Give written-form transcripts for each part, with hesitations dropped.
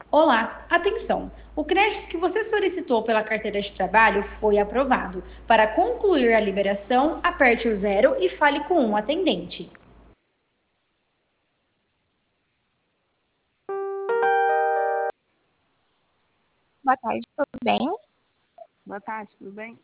Olá, atenção! O crédito que você solicitou pela carteira de trabalho foi aprovado. Para concluir a liberação, aperte o zero e fale com um atendente. Boa tarde, tudo bem? Boa tarde, tudo bem?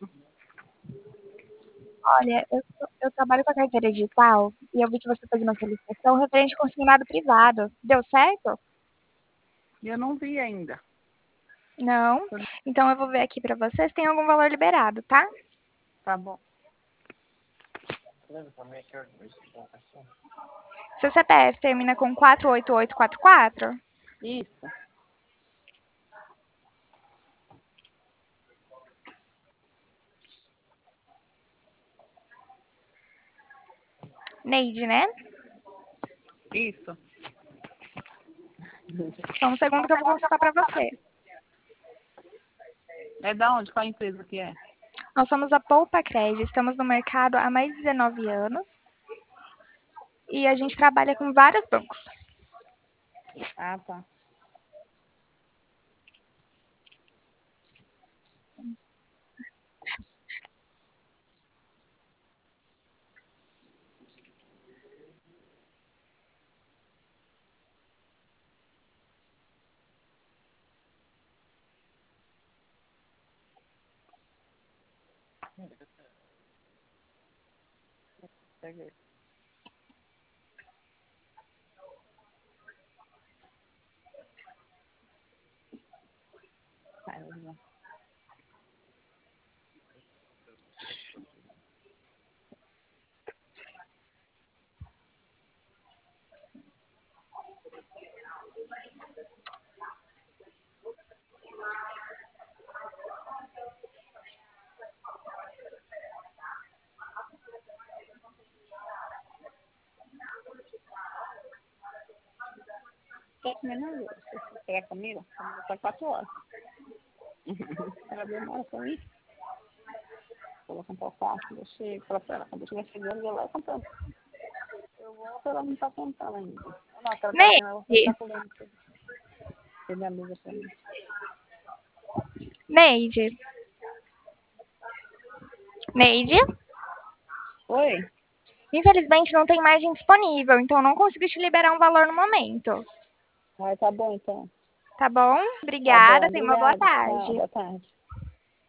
Olha, eu trabalho com a carteira digital e eu vi que você fez uma solicitação referente ao consignado privado. Deu certo? Eu não vi ainda. Não? Então eu vou ver aqui para vocês. Tem algum valor liberado, tá? Tá bom. Seu CPF termina com 48844? Isso. Neide, né? Isso. Só um segundo que eu vou consultar para você. É da onde? Qual empresa que é? Nós somos a Poupa Cred, estamos no mercado há mais de 19 anos e a gente trabalha com vários bancos. Ah, tá. Peguei. Vai, vamos lá. Quer comer não? Você quer comigo? Tá 4 horas. Ela demora pra ir. Coloca um pouco, eu chego, fala pra ela, quando eu estiver chegando, eu lá contando. Eu volto, ela não tá contando ainda. Não, ela tá aqui, ela Neide, tá pulando. Ele é amiga pra mim. Neide, Neide. Oi? Infelizmente não tem margem disponível, então não consigo te liberar um valor no momento. Ah, tá bom então. Tá bom? Tá bom, Obrigada, tenha uma boa obrigada. Tchau, tarde. boa tarde.